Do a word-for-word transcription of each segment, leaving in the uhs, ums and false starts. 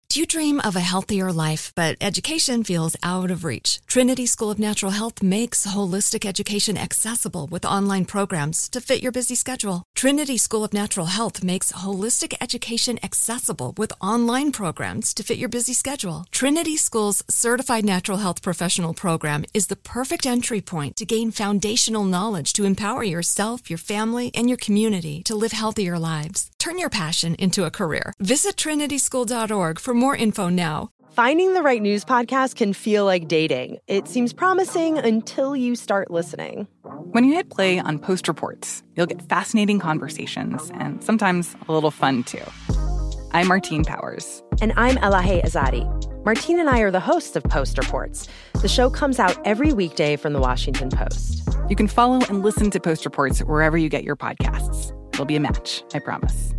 Do you dream of a healthier life, but education feels out of reach? Trinity School of Natural Health makes holistic education accessible with online programs to fit your busy schedule. Trinity School of Natural Health makes holistic education accessible with online programs to fit your busy schedule. Trinity School's Certified Natural Health Professional Program is the perfect entry point to gain foundational knowledge to empower yourself, your family, and your community to live healthier lives. Turn your passion into a career. Visit trinity school dot org for more info now. Finding the right news podcast can feel like dating. It seems promising until you start listening. When you hit play on Post Reports, you'll get fascinating conversations and sometimes a little fun, too. I'm Martine Powers. And I'm Elahe Azadi. Martine and I are the hosts of Post Reports. The show comes out every weekday from the Washington Post. You can follow and listen to Post Reports wherever you get your podcasts. It'll be a match, I promise.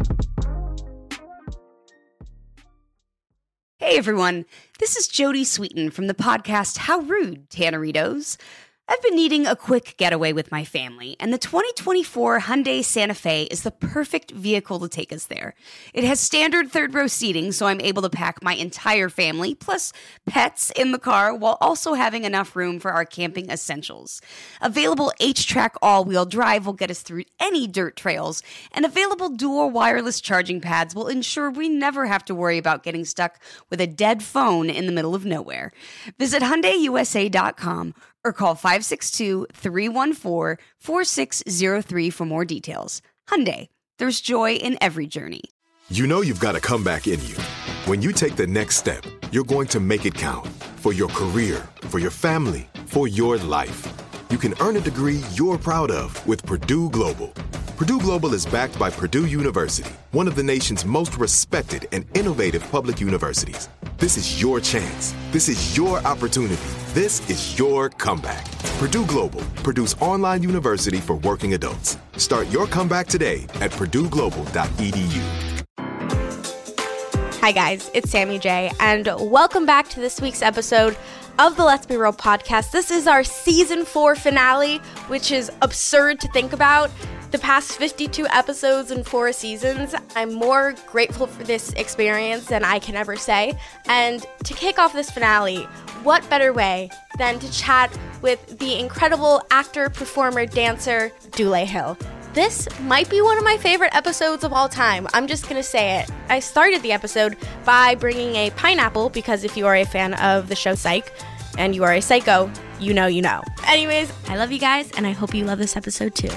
Hey everyone, this is Jodie Sweetin from the podcast How Rude, Tanneritos. I've been needing a quick getaway with my family, and the twenty twenty-four Hyundai Santa Fe is the perfect vehicle to take us there. It has standard third-row seating, so I'm able to pack my entire family, plus pets, in the car, while also having enough room for our camping essentials. Available H-Track all-wheel drive will get us through any dirt trails, and available dual wireless charging pads will ensure we never have to worry about getting stuck with a dead phone in the middle of nowhere. Visit Hyundai U S A dot com or call five six two, three one four, four six zero three for more details. Hyundai, there's joy in every journey. You know you've got a comeback in you. When you take the next step, you're going to make it count. For your career, for your family, for your life. You can earn a degree you're proud of with Purdue Global. Purdue Global is backed by Purdue University, one of the nation's most respected and innovative public universities. This is your chance. This is your opportunity. This is your comeback. Purdue Global, Purdue's online university for working adults. Start your comeback today at purdue global dot e d u. Hi guys, it's Sammy J, and welcome back to this week's episode of the Let's Be Real podcast. This is our season four finale, which is absurd to think about. The past fifty-two episodes and four seasons, I'm more grateful for this experience than I can ever say. And to kick off this finale, what better way than to chat with the incredible actor, performer, dancer, Dule Hill. This might be one of my favorite episodes of all time. I'm just going to say it. I started the episode by bringing a pineapple because if you are a fan of the show Psych and you are a psycho, you know you know. Anyways, I love you guys and I hope you love this episode too.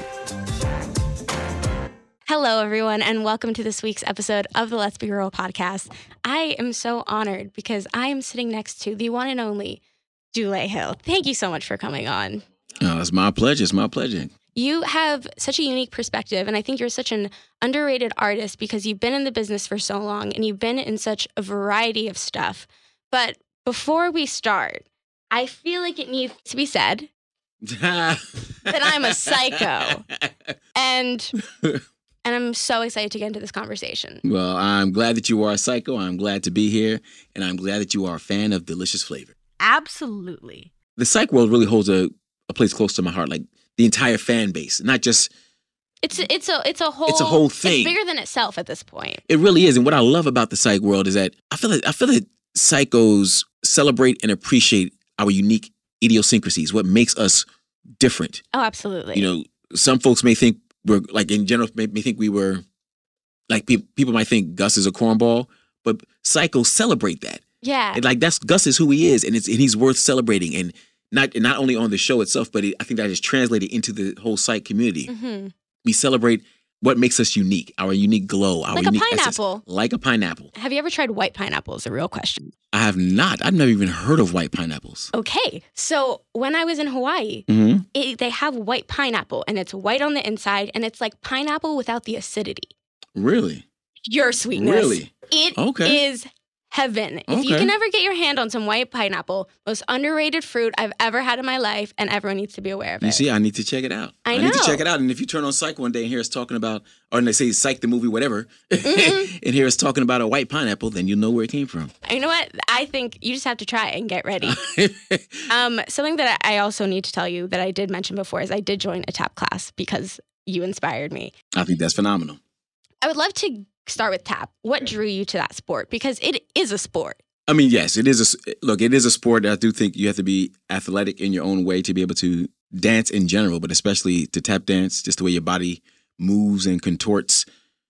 Hello, everyone, and welcome to this week's episode of the Let's Be Real podcast. I am so honored because I am sitting next to the one and only Dule Hill. Thank you so much for coming on. Oh, it's my pleasure. It's my pleasure. You have such a unique perspective, and I think you're such an underrated artist because you've been in the business for so long and you've been in such a variety of stuff. But before we start, I feel like it needs to be said that I'm a psycho. And... And I'm so excited to get into this conversation. Well, I'm glad that you are a psycho. I'm glad to be here. And I'm glad that you are a fan of delicious flavor. Absolutely. The psych world really holds a, a place close to my heart. Like the entire fan base, not just... It's a, it's a, it's a whole... It's a whole thing. It's bigger than itself at this point. It really is. And what I love about the psych world is that I feel that, I feel that psychos celebrate and appreciate our unique idiosyncrasies, what makes us different. Oh, absolutely. You know, some folks may think we're, like, in general, may, may think we were, like, pe- people might think Gus is a cornball, but psychos celebrate that. Yeah. And, like, that's, Gus is who he is, and it's and he's worth celebrating. And not and not only on the show itself, but it, I think that is translated into the whole psych community. Mm-hmm. We celebrate what makes us unique, our unique glow, our like unique a pineapple. essence. Like a pineapple. Have you ever tried white pineapple is a real question. I have not. I've never even heard of white pineapples. Okay. So when I was in Hawaii, Mm-hmm. it, they have white pineapple, and it's white on the inside, and it's like pineapple without the acidity. Really? Your sweetness. Really? It Okay. is heaven. If you Okay. can ever get your hand on some white pineapple, most underrated fruit I've ever had in my life, and everyone needs to be aware of You it. see, I need to check it out. I need to know. check it out. And if you turn on Psych one day and hear us talking about, or they say Psych the movie, whatever, Mm-hmm. and hear us talking about a white pineapple, then you'll know where it came from. You know what? I think you just have to try it and get ready. um, something that I also need to tell you that I did mention before is I did join a tap class because you inspired me. I think that's phenomenal. I would love to start with tap. What drew you to that sport? Because it is a sport. I mean, yes, it is a look. It is a sport. I do think you have to be athletic in your own way to be able to dance in general, but especially to tap dance, just the way your body moves and contorts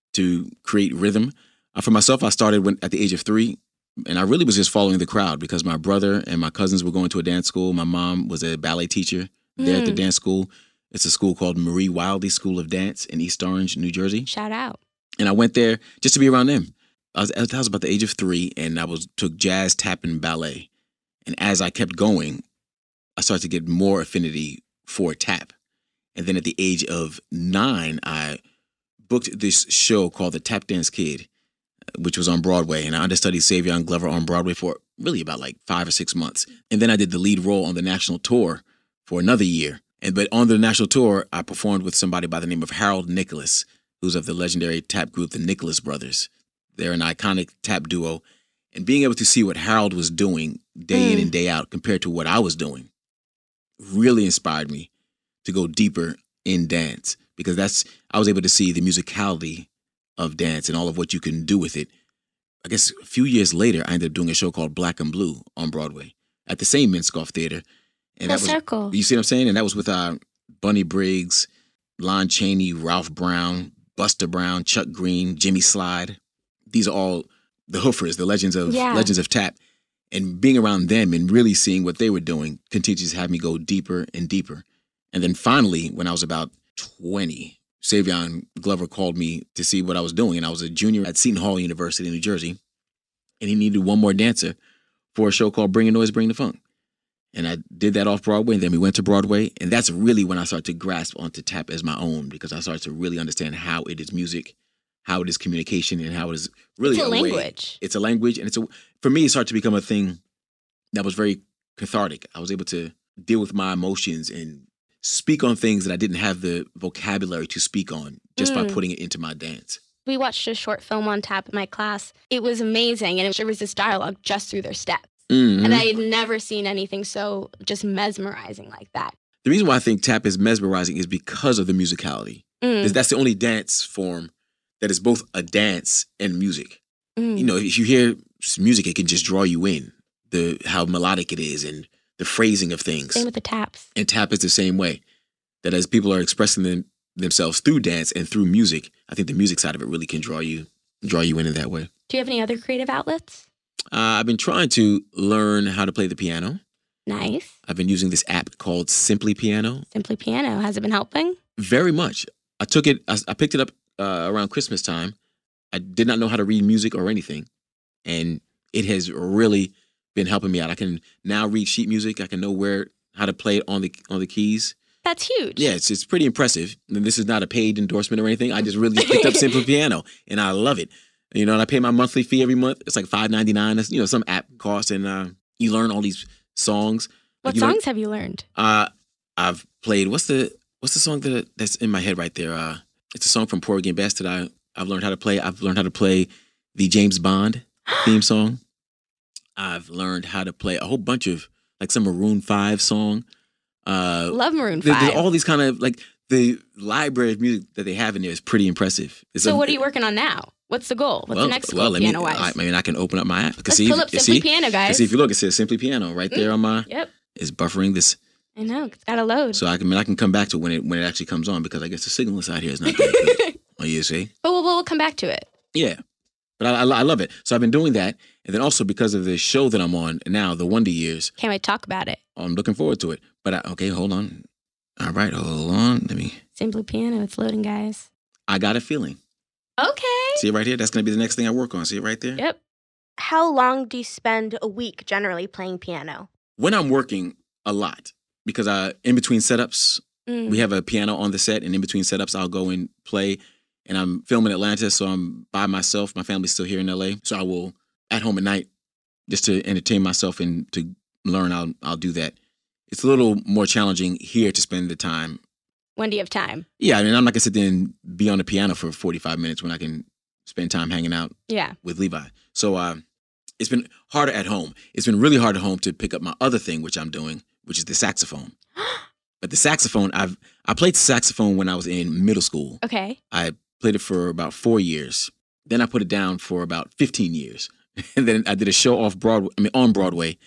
to create rhythm. Uh, for myself, I started when, at the age of three, and I really was just following the crowd because my brother and my cousins were going to a dance school. My mom was a ballet teacher there mm. at the dance school. It's a school called Marie Wildy School of Dance in East Orange, New Jersey. Shout out. And I went there just to be around them. I was, I was about the age of three, and I was took jazz, tap, and ballet. And as I kept going, I started to get more affinity for tap. And then at the age of nine, I booked this show called The Tap Dance Kid, which was on Broadway. And I understudied Savion Glover on Broadway for really about like five or six months. And then I did the lead role on the national tour for another year. And but on the national tour, I performed with somebody by the name of Harold Nicholas, who's of the legendary tap group, the Nicholas Brothers. They're an iconic tap duo. And being able to see what Harold was doing day mm. in and day out compared to what I was doing really inspired me to go deeper in dance, because that's I was able to see the musicality of dance and all of what you can do with it. I guess a few years later, I ended up doing a show called Black and Blue on Broadway at the same Minskoff Theater. And Full that was, circle. You see what I'm saying? And that was with uh, Bunny Briggs, Lon Chaney, Ralph Brown, Buster Brown, Chuck Green, Jimmy Slide. These are all the hoofers, the legends of yeah. legends of tap. And being around them and really seeing what they were doing continues to have me go deeper and deeper. And then finally, when I was about twenty, Savion Glover called me to see what I was doing. And I was a junior at Seton Hall University in New Jersey. And he needed one more dancer for a show called Bring the Noise, Bring the Funk. And I did that off Broadway, and then we went to Broadway. And that's really when I started to grasp onto tap as my own, because I started to really understand how it is music, how it is communication, and how it is really it's a, a language. Way. It's a language. And it's a, for me, it started to become a thing that was very cathartic. I was able to deal with my emotions and speak on things that I didn't have the vocabulary to speak on just mm. by putting it into my dance. We watched a short film on tap in my class. It was amazing. And there was this dialogue just through their steps. Mm-hmm. And I had never seen anything so just mesmerizing like that. The reason why I think tap is mesmerizing is because of the musicality. Mm. That's the only dance form that is both a dance and music. Mm. You know, if you hear music, it can just draw you in. The how melodic it is and the phrasing of things. Same with the taps. And tap is the same way. That as people are expressing them, themselves through dance and through music, I think the music side of it really can draw you draw you in in that way. Do you have any other creative outlets? Uh, I've been trying to learn how to play the piano. Nice. I've been using this app called Simply Piano. Simply Piano. Has it been helping? Very much. I took it, I, I picked it up uh, around Christmas time. I did not know how to read music or anything. And it has really been helping me out. I can now read sheet music. I can know where, how to play it on the on the keys. That's huge. Yeah, it's, it's pretty impressive. And this is not a paid endorsement or anything. I just really picked up Simply Piano and I love it. You know, and I pay my monthly fee every month. It's like five ninety-nine. That's, you know, some app cost, and uh, you learn all these songs. What like, songs learn, have you learned? Uh, I've played. What's the What's the song that that's in my head right there? Uh, it's a song from Porgy and Bess that I I've learned how to play. I've learned how to play the James Bond theme song. I've learned how to play a whole bunch of like some Maroon five song. Uh, Love Maroon there, five. There's all these kind of like the library of music that they have in there is pretty impressive. It's so a, what are you working on now? What's the goal? What's well, the next goal, well, piano-wise? I, I mean, I can open up my app. Let's see, pull up Simply see, Piano, guys. See, if you look, it says Simply Piano right there mm, on my. Yep. It's buffering this. I know. It's got to load. So I can, I, mean, I can come back to it when it when it actually comes on, because I guess the signal inside here is not that good. Oh, you see? But we'll, we'll come back to it. Yeah. But I, I, I love it. So I've been doing that. And then also because of the show that I'm on now, The Wonder Years. Can't wait to talk about it. I'm looking forward to it. But, I, okay, hold on. All right, hold on. Let me. Simply Piano. It's loading, guys. I Got a Feeling. Okay. See it right here? That's going to be the next thing I work on. See it right there? Yep. How long do you spend a week generally playing piano? When I'm working, a lot. Because I, in between setups, mm. we have a piano on the set. And in between setups, I'll go and play. And I'm filming Atlanta, so I'm by myself. My family's still here in L A. So I will, at home at night, just to entertain myself and to learn, I'll I'll do that. It's a little more challenging here to spend the time. When do you have time? Yeah, I mean, I'm not going to sit there and be on the piano for forty-five minutes when I can spend time hanging out yeah. with Levi. So uh, it's been harder at home. It's been really hard at home to pick up my other thing, which I'm doing, which is the saxophone. But the saxophone, I've I played saxophone when I was in middle school. Okay. I played it for about four years Then I put it down for about fifteen years. And then I did a show off Broadway, I mean, on Broadway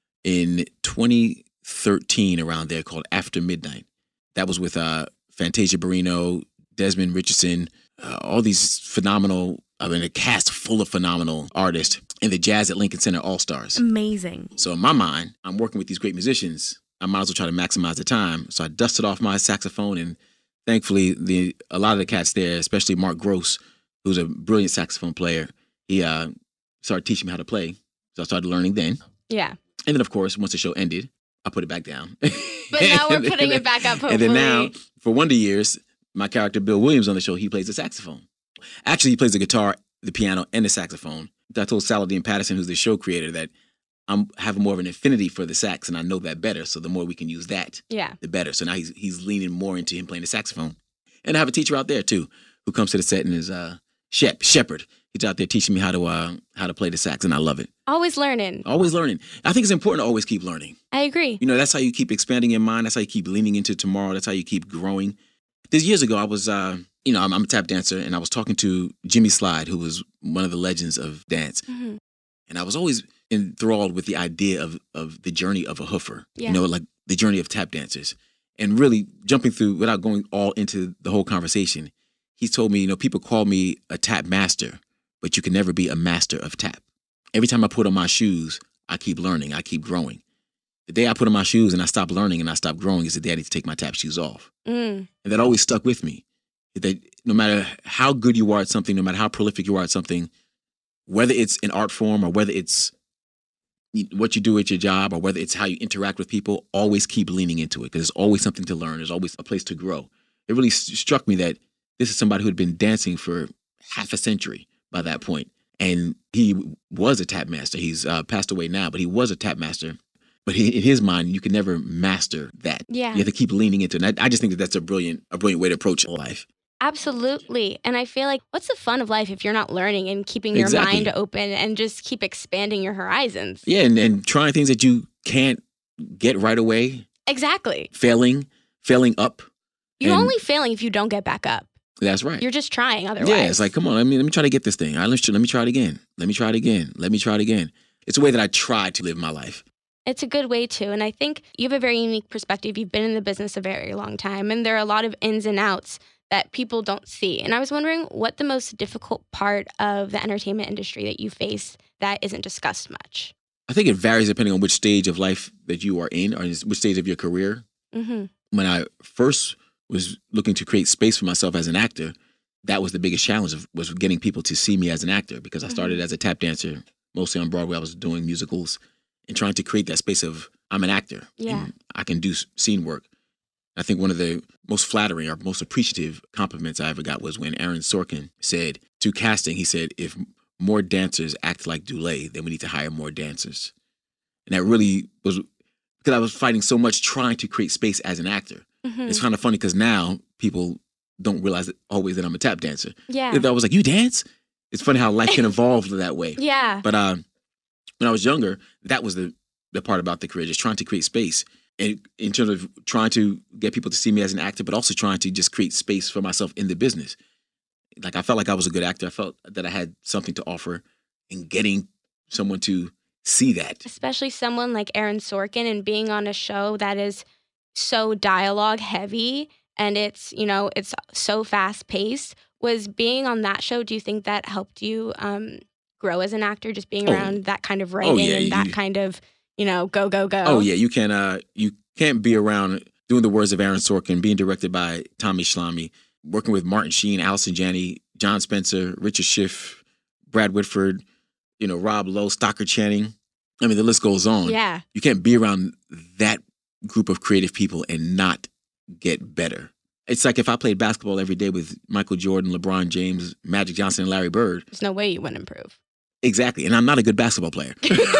in twenty thirteen, around there, called After Midnight. That was with uh, Fantasia Barrino, Desmond Richardson, uh, all these phenomenal, I mean, a cast full of phenomenal artists, and the Jazz at Lincoln Center All-Stars. Amazing. So in my mind, I'm working with these great musicians. I might as well try to maximize the time. So I dusted off my saxophone, and thankfully, the a lot of the cats there, especially Mark Gross, who's a brilliant saxophone player, he uh, started teaching me how to play. So I started learning then. Yeah. And then, of course, once the show ended, I put it back down. But now we're putting it back up, hopefully. And then now, for Wonder Years, my character Bill Williams on the show, he plays the saxophone. Actually, he plays the guitar, the piano, and the saxophone. I told Saladin Patterson, who's the show creator, that I'm having more of an affinity for the sax, and I know that better. So the more we can use that, yeah, the better. So now he's he's leaning more into him playing the saxophone. And I have a teacher out there too, who comes to the set and is uh, Shep Shepherd. He's out there teaching me how to uh, how to play the sax, and I love it. Always learning. Always learning. I think it's important to always keep learning. I agree. You know, that's how you keep expanding your mind. That's how you keep leaning into tomorrow. That's how you keep growing. This years ago, I was, uh, you know, I'm, I'm a tap dancer, and I was talking to Jimmy Slide, who was one of the legends of dance. Mm-hmm. And I was always enthralled with the idea of of the journey of a hoofer. Yeah. You know, like the journey of tap dancers. And really jumping through, without going all into the whole conversation, he told me, you know, people call me a tap master, but you can never be a master of tap. Every time I put on my shoes, I keep learning, I keep growing. The day I put on my shoes and I stop learning and I stop growing is the day I need to take my tap shoes off. Mm. And that always stuck with me. That no matter how good you are at something, no matter how prolific you are at something, whether it's an art form or whether it's what you do at your job or whether it's how you interact with people, always keep leaning into it because there's always something to learn. There's always a place to grow. It really st- struck me that this is somebody who had been dancing for half a century by that point. And he was a tap master. He's uh, passed away now, but he was a tap master. But he, in his mind, you can never master that. Yeah. You have to keep leaning into it. And I, I just think that that's a brilliant, a brilliant way to approach life. Absolutely. And I feel like what's the fun of life if you're not learning and keeping your Exactly. mind open and just keep expanding your horizons? Yeah, and, and trying things that you can't get right away. Exactly. Failing, failing up. You're and only failing if you don't get back up. That's right. You're just trying otherwise. Yeah, it's like, come on, let me, let me try to get this thing. All right, let's, let me try it again. Let me try it again. Let me try it again. It's a way that I try to live my life. It's a good way to. And I think you have a very unique perspective. You've been in the business a very long time, and there are a lot of ins and outs that people don't see. And I was wondering what the most difficult part of the entertainment industry that you face that isn't discussed much. I think it varies depending on which stage of life that you are in or which stage of your career. Mm-hmm. When I first was looking to create space for myself as an actor, that was the biggest challenge, of, was getting people to see me as an actor because I started mm-hmm. as a tap dancer, mostly on Broadway. I was doing musicals and trying to create that space of I'm an actor. Yeah. And I can do scene work. I think one of the most flattering or most appreciative compliments I ever got was when Aaron Sorkin said to casting, he said, if more dancers act like Dulé, then we need to hire more dancers. And that really was because I was fighting so much trying to create space as an actor. Mm-hmm. It's kind of funny because now people don't realize that always that I'm a tap dancer. Yeah. I was like, you dance? It's funny how life can evolve that way. Yeah. But uh, when I was younger, that was the, the part about the career, just trying to create space. And in terms of trying to get people to see me as an actor, but also trying to just create space for myself in the business. Like I felt like I was a good actor. I felt that I had something to offer, and getting someone to see that. Especially someone like Aaron Sorkin and being on a show that is so dialogue heavy and it's, you know, it's so fast paced. Was being on that show, do you think that helped you um, grow as an actor, just being oh. around that kind of writing oh, yeah, and that you, kind of, you know, go, go, go? Oh, yeah. You can, uh, you can't be around doing the words of Aaron Sorkin, being directed by Tommy Schlamme, working with Martin Sheen, Allison Janney, John Spencer, Richard Schiff, Brad Whitford, you know, Rob Lowe, Stockard Channing. I mean, the list goes on. Yeah. You can't be around that group of creative people and not get better. It's like if I played basketball every day with Michael Jordan, LeBron James, Magic Johnson, and Larry Bird. There's no way you wouldn't improve. Exactly. And I'm not a good basketball player.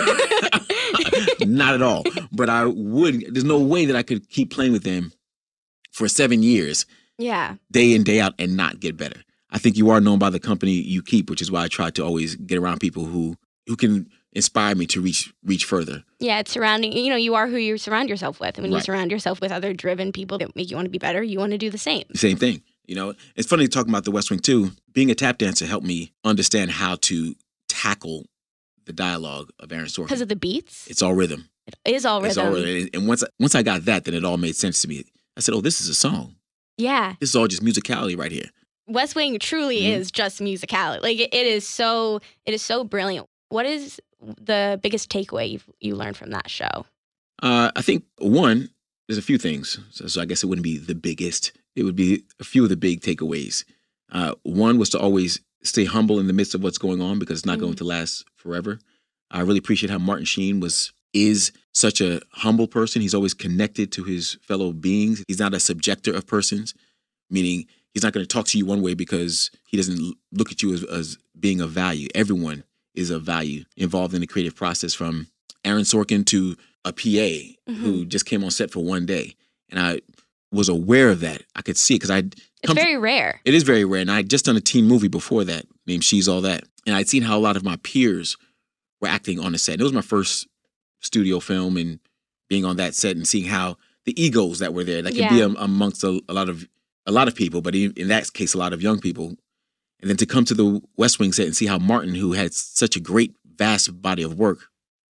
Not at all. But I would, there's no way that I could keep playing with them for seven years. Yeah. Day in, day out, and not get better. I think you are known by the company you keep, which is why I try to always get around people who who can inspire me to reach reach further. Yeah, it's surrounding, you know, you are who you surround yourself with. And when Right. you surround yourself with other driven people that make you want to be better, you want to do the same. Same thing. You know, it's funny talking about the West Wing too. being a tap dancer helped me understand how to tackle the dialogue of Aaron Sorkin. Because of the beats? It's all rhythm. It is all rhythm. It's all rhythm. And once, once I got that, then it all made sense to me. I said, oh, this is a song. Yeah. This is all just musicality right here. West Wing truly mm-hmm. is just musicality. Like, it, it is so it is so brilliant. What is the biggest takeaway you've, you learned from that show? Uh, I think, one, there's a few things. So, so I guess it wouldn't be the biggest. It would be a few of the big takeaways. Uh, one was to always stay humble in the midst of what's going on because it's not mm-hmm. going to last forever. I really appreciate how Martin Sheen was is such a humble person. He's always connected to his fellow beings. He's not a subjector of persons, meaning he's not going to talk to you one way because he doesn't look at you as, as being of value. Everyone is of value involved in the creative process, from Aaron Sorkin to a P A mm-hmm. who just came on set for one day. And I was aware of that. I could see it because I... It's very rare. It is very rare. And I had just done a teen movie before that named She's All That. And I'd seen how a lot of my peers were acting on the set. And it was my first studio film, and being on that set and seeing how the egos that were there, that yeah. can be a, amongst a, a lot of a lot of people, but in, in that case, a lot of young people. And then to come to the West Wing set and see how Martin, who had such a great, vast body of work,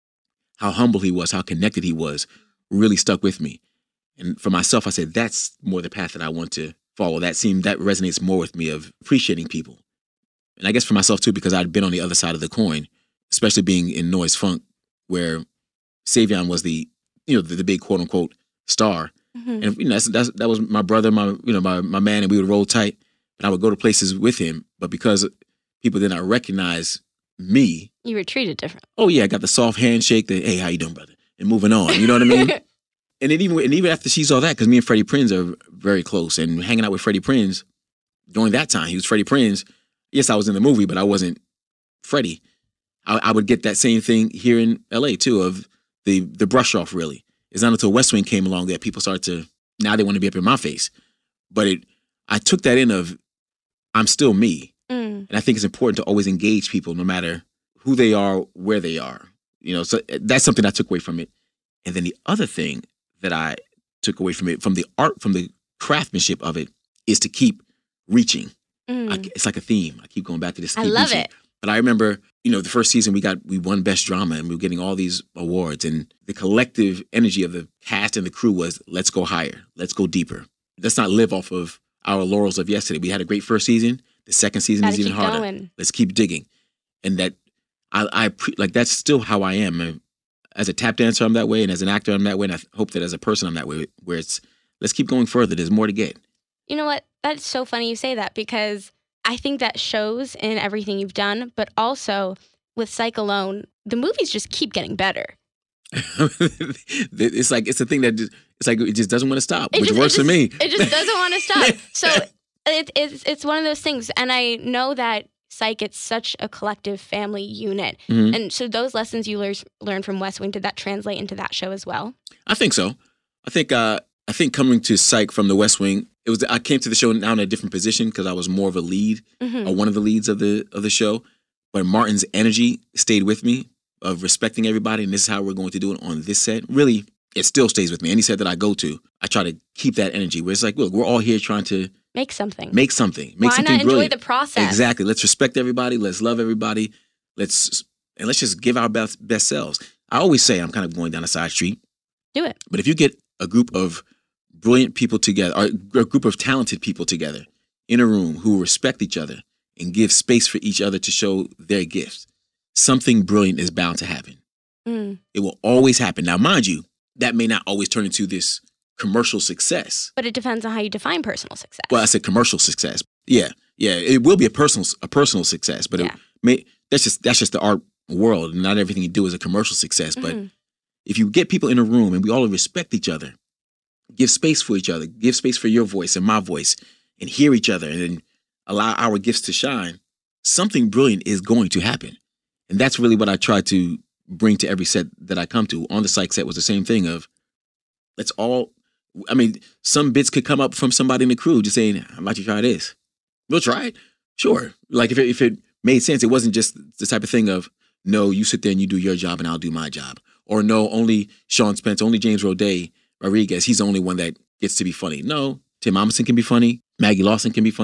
how humble he was, how connected he was, really stuck with me. And for myself, I said, that's more the path that I want to follow. That seemed, that resonates more with me, of appreciating people. And I guess for myself too, because I'd been on the other side of the coin, especially being in Noise Funk, where Savion was the, you know, the, the big quote unquote star. Mm-hmm. And you know, that's, that's, that was my brother, my, you know, my, my man, and we would roll tight. And I would go to places with him, but because people did not recognize me, you were treated different. Oh yeah, I got the soft handshake, the hey, how you doing, brother, and moving on. You know what I mean? And then even and even after She's All That, because me and Freddie Prinze are very close, and hanging out with Freddie Prinze during that time, he was Freddie Prinze. Yes, I was in the movie, but I wasn't Freddie. I, I would get that same thing here in L A too, of the the brush off. Really, it's not until West Wing came along that people started to, now they want to be up in my face. But it, I took that in of, I'm still me, mm. and I think it's important to always engage people, no matter who they are, where they are. You know, so that's something I took away from it. And then the other thing that I took away from it, from the art, from the craftsmanship of it, is to keep reaching. Mm. I, it's like a theme. I keep going back to this. I love reaching. it. But I remember, you know, the first season we got, we won Best Drama, and we were getting all these awards, and the collective energy of the cast and the crew was, let's go higher, let's go deeper. Let's not live off of our laurels of yesterday. We had a great first season. The second season Gotta is even keep harder. Going. Let's keep digging. And that, I, I pre- like, that's still how I am. As a tap dancer, I'm that way, and as an actor, I'm that way, and I hope that as a person, I'm that way, where it's, let's keep going further. There's more to get. You know what? That's so funny you say that, because I think that shows in everything you've done, but also with Psych alone, the movies just keep getting better. It's like, it's a thing that, just, it's like, it just doesn't want to stop, it which just, works just, for me. It just doesn't want to stop. So it, it's, it's one of those things, and I know that Psych, it's such a collective family unit. Mm-hmm. And so those lessons you lear- learned from West Wing, did that translate into that show as well? I think so. I think uh, I think coming to Psych from the West Wing, it was I came to the show now in a different position because I was more of a lead, mm-hmm. or one of the leads of the of the show. But Martin's energy stayed with me, of respecting everybody, and this is how we're going to do it on this set. Really, it still stays with me. Any set that I go to, I try to keep that energy where it's like, look, we're all here trying to Make something. Make something. Make Why something not enjoy brilliant. the process? Exactly. Let's respect everybody. Let's love everybody. Let's and let's just give our best best selves. I always say, I'm kind of going down a side street. Do it. But if you get a group of brilliant people together, or a group of talented people together in a room who respect each other and give space for each other to show their gifts, something brilliant is bound to happen. Mm. It will always happen. Now, mind you, that may not always turn into this commercial success. But it depends on how you define personal success. Well, I said commercial success. Yeah, yeah. It will be a personal a personal success, but yeah. it may, that's just that's just the art world. And not everything you do is a commercial success. But mm-hmm. if you get people in a room and we all respect each other, give space for each other, give space for your voice and my voice, and hear each other, and then allow our gifts to shine, something brilliant is going to happen. And that's really what I try to bring to every set that I come to. On the Psych set was the same thing of, let's all, I mean, some bits could come up from somebody in the crew just saying, how about you try this? We'll try it. Sure. Like if it, if it made sense, it wasn't just the type of thing of, no, you sit there and you do your job and I'll do my job. Or no, only Sean Spence, only James Roday Rodriguez, he's the only one that gets to be funny. No, Tim Amundsen can be funny. Maggie Lawson can be funny.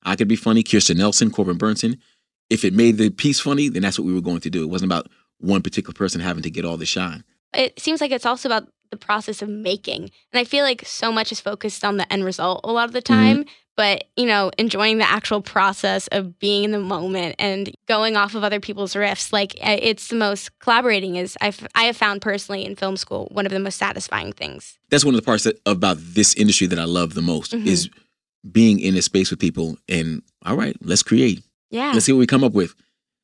I could be funny, Kirsten Nelson, Corbin Burnson. If it made the piece funny, then that's what we were going to do. It wasn't about one particular person having to get all the shine. It seems like it's also about the process of making. And I feel like so much is focused on the end result a lot of the time. Mm-hmm. But, you know, enjoying the actual process of being in the moment and going off of other people's riffs, like it's the most collaborating is I've, I have found personally in film school one of the most satisfying things. That's one of the parts that, about this industry that I love the most mm-hmm. is being in a space with people and, all right, let's create. Yeah. Let's see what we come up with.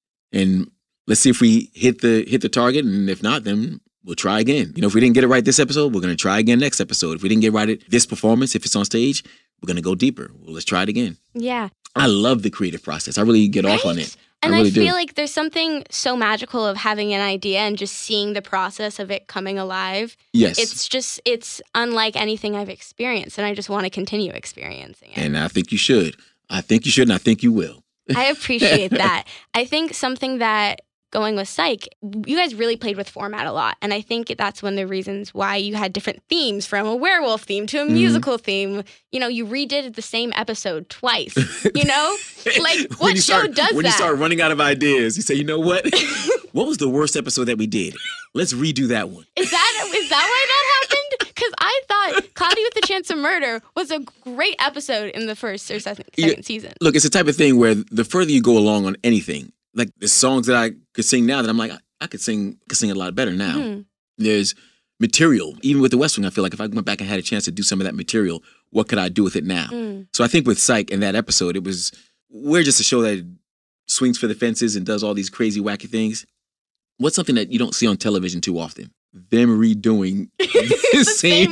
And let's see if we hit the hit the target. And if not, then we'll try again. You know, if we didn't get it right this episode, we're going to try again next episode. If we didn't get right at this performance, if it's on stage, we're going to go deeper. Well, let's try it again. Yeah. I love the creative process. I really get right? off on it. And I, really I feel do. like there's something so magical of having an idea and just seeing the process of it coming alive. Yes. It's just, it's unlike anything I've experienced. And I just want to continue experiencing it. And I think you should. I think you should, and I think you will. I appreciate that. I think something that going with Psych, you guys really played with format a lot. And I think that's one of the reasons why you had different themes, from a werewolf theme to a mm-hmm. musical theme. You know, you redid the same episode twice, you know? Like, what show start, does when that? When you start running out of ideas, you say, you know what? What was the worst episode that we did? Let's redo that one. Is that is that why that happened? Because I thought Cloudy with a Chance of Murder was a great episode in the first or second, second yeah, season. Look, it's the type of thing where the further you go along on anything, like the songs that I could sing now that I'm like, I, I could sing could sing a lot better now. Mm-hmm. There's material. Even with The West Wing, I feel like if I went back and had a chance to do some of that material, what could I do with it now? Mm. So I think with Psych in that episode, it was, we're just a show that swings for the fences and does all these crazy, wacky things. What's something that you don't see on television too often? Them redoing the, the same, same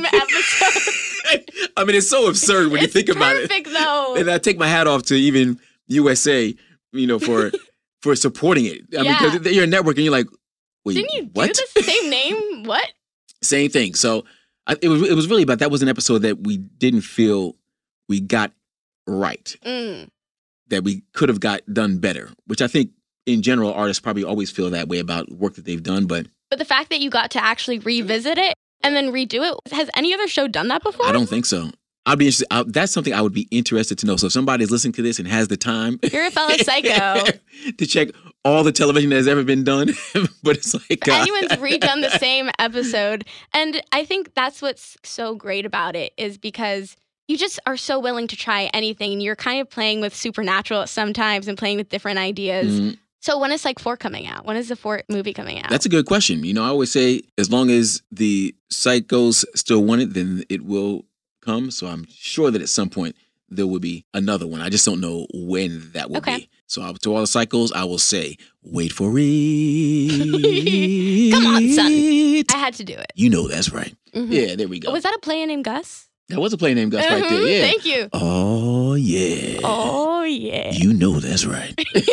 episode. I mean, it's so absurd when it's you think about it. It's perfect, though. And I take my hat off to even U S A, you know, for for supporting it. I yeah. mean, because you're a network and you're like, wait, Didn't you what? do the same name? What? Same thing. So I, it was it was really about, that was an episode that we didn't feel we got right. Mm. That we could have got done better, which I think in general, artists probably always feel that way about work that they've done. But But the fact that you got to actually revisit it and then redo it, has any other show done that before? I don't think so. I'd be interested. I, that's something I would be interested to know. So if somebody's listening to this and has the time, you're a fellow psycho, to check all the television that has ever been done. But it's like uh, anyone's redone the same episode, and I think that's what's so great about it is because you just are so willing to try anything, and you're kind of playing with supernatural sometimes and playing with different ideas. Mm-hmm. So when is Psych four coming out? When is the fourth movie coming out? That's a good question. You know, I always say as long as the Psychos still want it, then it will come. So I'm sure that at some point there will be another one. I just don't know when that will okay. be. So I, to all the Psychos, I will say, wait for it. Come on, son. I had to do it. You know that's right. Mm-hmm. Yeah, there we go. Was that a player named Gus? That was a player named Gus mm-hmm. right there, yeah. Thank you. Oh, yeah. Oh, yeah. You know that's right.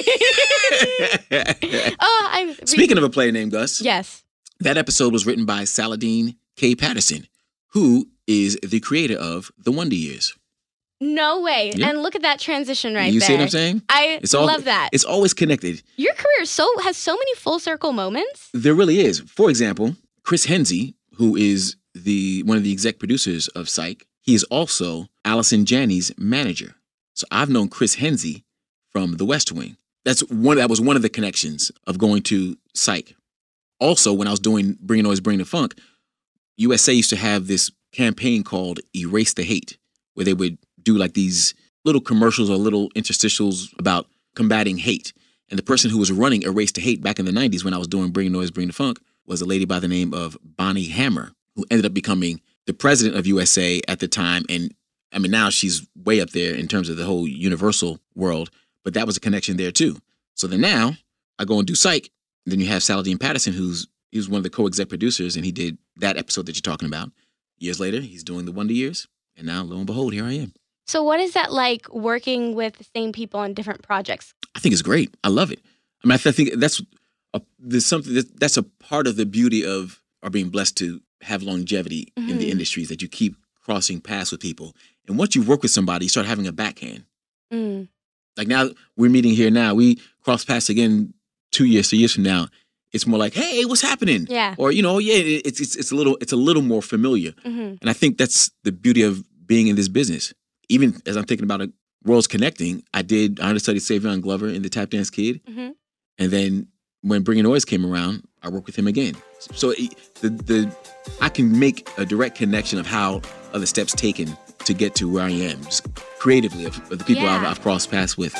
oh, I'm re- Speaking of a player named Gus. Yes. That episode was written by Saladin K. Patterson, who is the creator of The Wonder Years. No way. Yeah. And look at that transition right you there. You see what I'm saying? I it's all, love that. It's always connected. Your career so has so many full circle moments. There really is. For example, Chris Hensey, who is the one of the exec producers of Psych, he is also Allison Janney's manager. So I've known Chris Hensey from The West Wing. That's one. That was one of the connections of going to Psych. Also, when I was doing Bring Noise, Bring the Funk, U S A used to have this campaign called Erase the Hate, where they would do like these little commercials or little interstitials about combating hate. And the person who was running Erase the Hate back in the nineties when I was doing Bring Noise, Bring the Funk was a lady by the name of Bonnie Hammer, who ended up becoming the president of U S A at the time. And I mean, now she's way up there in terms of the whole Universal world, but that was a connection there too. So then now I go and do Psych. Then you have Saladin Patterson, who's he was one of the co-exec producers, and he did that episode that you're talking about. Years later, he's doing The Wonder Years, and now, lo and behold, here I am. So what is that like working with the same people on different projects? I think it's great. I love it. I mean, I think that's a, there's something that, that's a part of the beauty of or being blessed to have longevity mm-hmm. in the industries, that you keep crossing paths with people. And once you work with somebody, you start having a backhand. Mm. Like now, we're meeting here now. We cross paths again two years, three years from now. It's more like, hey, what's happening? Yeah. Or, you know, yeah, it's it's it's a little it's a little more familiar. Mm-hmm. And I think that's the beauty of being in this business. Even as I'm thinking about a, Worlds Connecting, I did, I understudied Savion Glover in The Tap Dance Kid. Mm-hmm. And then when Bring Your Noise came around, I worked with him again. So it, the the I can make a direct connection of how are the steps taken to get to where I am, just creatively, of, of the people Yeah. I've, I've crossed paths with.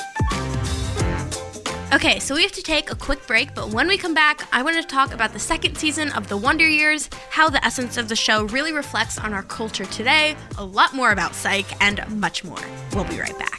Okay, so we have to take a quick break, but when we come back, I want to talk about the second season of The Wonder Years, how the essence of the show really reflects on our culture today, a lot more about Psych, and much more. We'll be right back.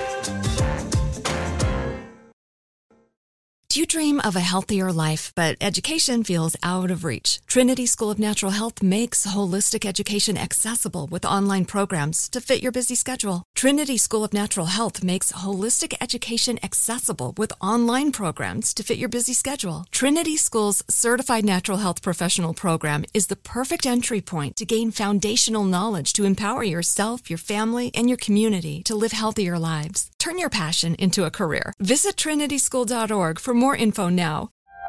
Do you dream of a healthier life, but education feels out of reach? Trinity School of Natural Health makes holistic education accessible with online programs to fit your busy schedule. Trinity School of Natural Health makes holistic education accessible with online programs to fit your busy schedule. Trinity School's Certified Natural Health Professional Program is the perfect entry point to gain foundational knowledge to empower yourself, your family, and your community to live healthier lives. Turn your passion into a career. Visit trinity school dot org for more info now.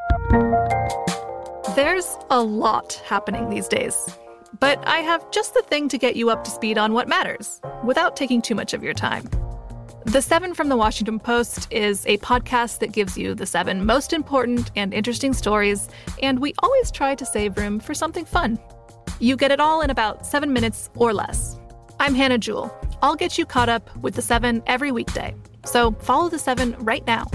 There's a lot happening these days, but I have just the thing to get you up to speed on what matters without taking too much of your time. The Seven from the Washington Post is a podcast that gives you the seven most important and interesting stories, and we always try to save room for something fun. You get it all in about seven minutes or less. I'm Hannah Jewell. I'll get you caught up with the Seven every weekday. So follow the Seven right now.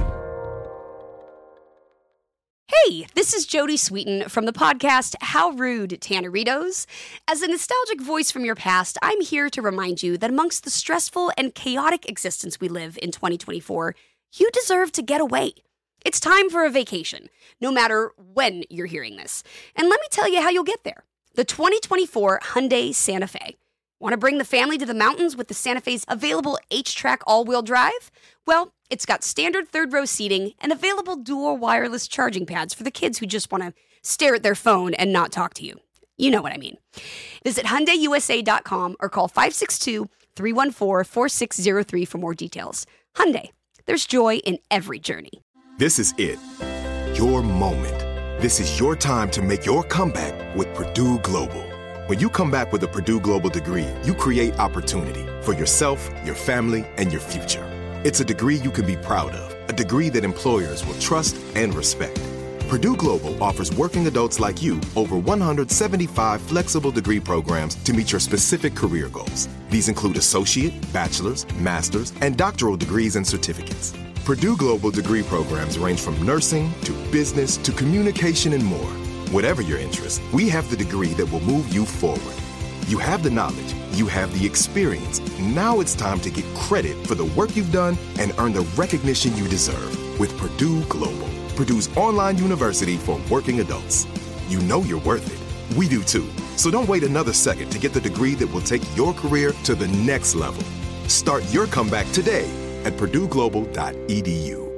Hey, this is Jodie Sweetin from the podcast How Rude, Tanneritos. As a nostalgic voice from your past, I'm here to remind you that amongst the stressful and chaotic existence we live in twenty twenty-four, you deserve to get away. It's time for a vacation, no matter when you're hearing this. And let me tell you how you'll get there. The twenty twenty-four Hyundai Santa Fe. Want to bring the family to the mountains with the Santa Fe's available H-Track all-wheel drive? Well, it's got standard third-row seating and available dual wireless charging pads for the kids who just want to stare at their phone and not talk to you. You know what I mean. Visit Hyundai U S A dot com or call five six two, three one four, four six zero three for more details. Hyundai, there's joy in every journey. This is it. Your moment. This is your time to make your comeback with Purdue Global. When you come back with a Purdue Global degree, you create opportunity for yourself, your family, and your future. It's a degree you can be proud of, a degree that employers will trust and respect. Purdue Global offers working adults like you over one hundred seventy-five flexible degree programs to meet your specific career goals. These include associate, bachelor's, master's, and doctoral degrees and certificates. Purdue Global degree programs range from nursing to business to communication and more. Whatever your interest, we have the degree that will move you forward. You have the knowledge, you have the experience. Now it's time to get credit for the work you've done and earn the recognition you deserve with Purdue Global, Purdue's online university for working adults. You know you're worth it. We do too. So don't wait another second to get the degree that will take your career to the next level. Start your comeback today at purdue global dot e d u.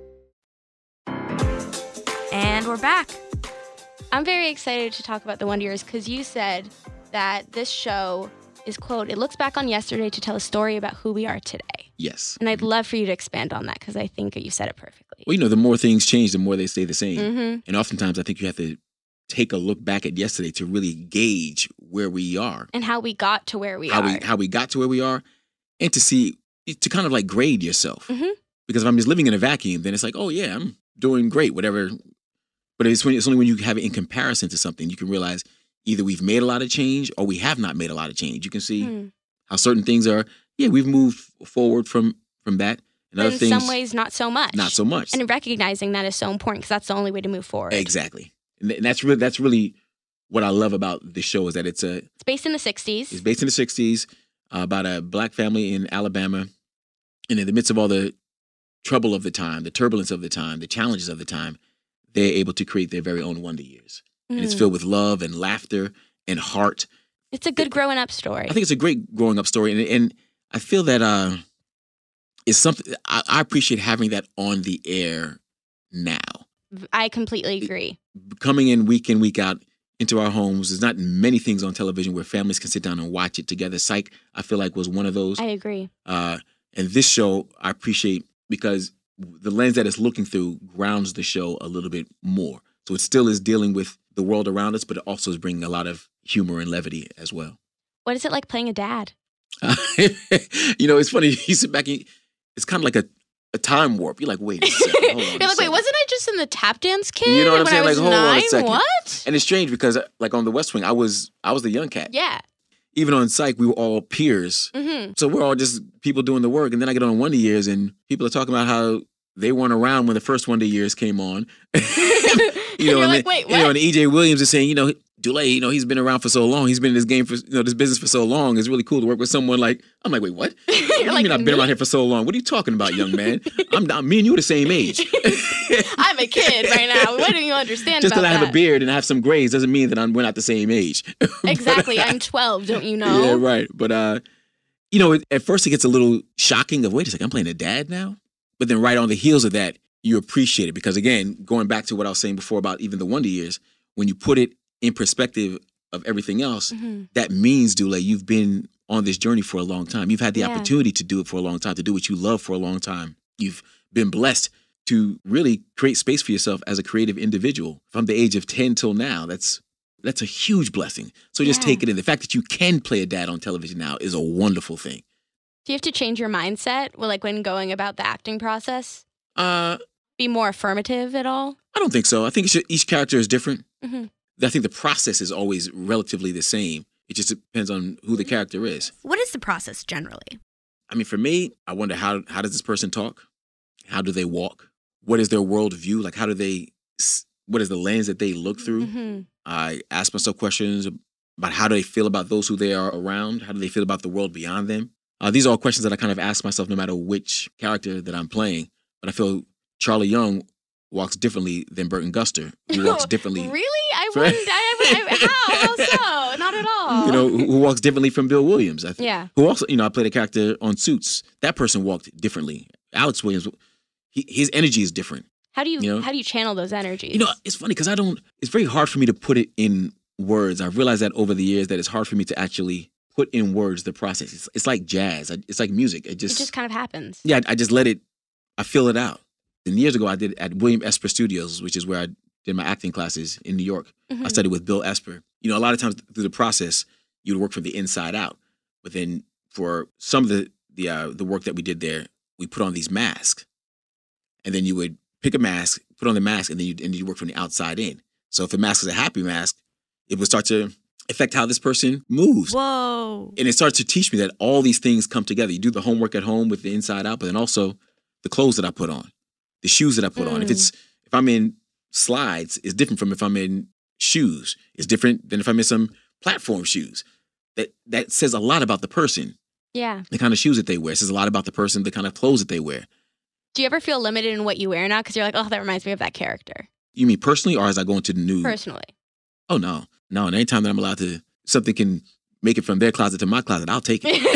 And we're back. I'm very excited to talk about The Wonder Years because you said that this show is, quote, it looks back on yesterday to tell a story about who we are today. Yes. And I'd love for you to expand on that because I think you said it perfectly. Well, you know, the more things change, the more they stay the same. Mm-hmm. And oftentimes I think you have to take a look back at yesterday to really gauge where we are. And how we got to where we how are. We, how we got to where we are and to see, to kind of like grade yourself. Mm-hmm. Because if I'm just living in a vacuum, then it's like, oh yeah, I'm doing great, whatever. But it's, when, it's only when you have it in comparison to something, you can realize either we've made a lot of change or we have not made a lot of change. You can see mm. how certain things are, yeah, we've moved forward from, from that. And but other in things, some ways, not so much. Not so much. And recognizing that is so important because that's the only way to move forward. Exactly. And that's really, that's really what I love about this show is that it's a... It's based in the sixties. It's based in the sixties uh, about a black family in Alabama. And in the midst of all the trouble of the time, the turbulence of the time, the challenges of the time, they're able to create their very own Wonder Years. Mm. And it's filled with love and laughter and heart. It's a good growing up story. I think it's a great growing up story. And, and I feel that uh, it's something, I, I appreciate having that on the air now. I completely agree. Coming in week in, week out into our homes, there's not many things on television where families can sit down and watch it together. Psych, I feel like, was one of those. I agree. Uh, and this show, I appreciate because the lens that it's looking through grounds the show a little bit more. So it still is dealing with the world around us, but it also is bringing a lot of humor and levity as well. What is it like playing a dad? Uh, you know, it's funny. You sit back and it's kind of like a, a time warp. You're like, wait a second. Hold on You're a like, wait, second. wasn't I just in the tap dance kid? You know what I'm when saying? I was Like, hold nine? on a second. What? And it's strange because, like, on the West Wing, I was I was the young cat. Yeah. Even on Psych, we were all peers. Mm-hmm. So we're all just people doing the work. And then I get on Wonder Years, and people are talking about how they weren't around when the first Wonder Years came on. you know, You're and like, then- wait, You know, what? and E J Williams is saying, you know, Dulé, you know, he's been around for so long. He's been in this game for, you know, this business for so long. It's really cool to work with someone like, I'm like, wait, what? What do you like, mean I've been me? around here for so long? What are you talking about, young man? I'm not, me and you are the same age. I'm a kid right now. What do you understand Just about that I have that? a beard and I have some grays doesn't mean that I'm, we're not the same age. Exactly. I'm twelve, don't you know? Yeah, right. But, uh, you know, at first it gets a little shocking of, wait a second, I'm playing a dad now? But then right on the heels of that, you appreciate it. Because again, going back to what I was saying before about even the Wonder Years, when you put it in perspective of everything else, Mm-hmm. that means, Dulé, you've been on this journey for a long time. You've had the Yeah. opportunity to do it for a long time, to do what you love for a long time. You've been blessed to really create space for yourself as a creative individual from the age of ten till now. That's that's a huge blessing. So just Yeah. take it in. The fact that you can play a dad on television now is a wonderful thing. Do you have to change your mindset, well, like when going about the acting process? Uh, Be more affirmative at all? I don't think so. I think it should, each character is different. Mm-hmm. I think the process is always relatively the same. It just depends on who the character is. What is the process generally? I mean, for me, I wonder how how does this person talk? How do they walk? What is their worldview? Like, how do they, s- what is the lens that they look through? Mm-hmm. I ask myself questions about how do they feel about those who they are around? How do they feel about the world beyond them? Uh, these are all questions that I kind of ask myself no matter which character that I'm playing. But I feel Charlie Young walks differently than Burton Guster, who walks differently. Really? I Right. wouldn't. I, I, how? How so? Not at all. You know, who, who walks differently from Bill Williams. I think. Yeah. Who also, you know, I played a character on Suits. That person walked differently. Alex Williams, he, his energy is different. How do you, You know? how do you channel those energies? You know, it's funny because I don't, it's very hard for me to put it in words. I've realized that over the years that it's hard for me to actually put in words the process. It's, it's like jazz. I- It's like music. It it just, just kind of happens. yeah, I, I just let it, I feel it out. And years ago, I did at William Esper Studios, which is where I did my acting classes in New York. Mhm. I studied with Bill Esper. You know, a lot of times through the process, you would work from the inside out. But then for some of the the uh, the work that we did there, we put on these masks, and then you would pick a mask, put on the mask, and then you and you work from the outside in. So if a mask is a happy mask, it would start to affect how this person moves. Whoa. And it starts to teach me that all these things come together. You do the homework at home with the inside out, but then also the clothes that I put on, the shoes that I put on. If it's if I'm in slides, it's different from if I'm in shoes. It's different than if I'm in some platform shoes. That that says a lot about the person, Yeah. the kind of shoes that they wear. It says a lot about the person, the kind of clothes that they wear. Do you ever feel limited in what you wear now? Because you're like, oh, that reminds me of that character. You mean personally, or as I go into the new? Personally. Oh no, no. And anytime that I'm allowed to, something can make it from their closet to my closet, I'll take it.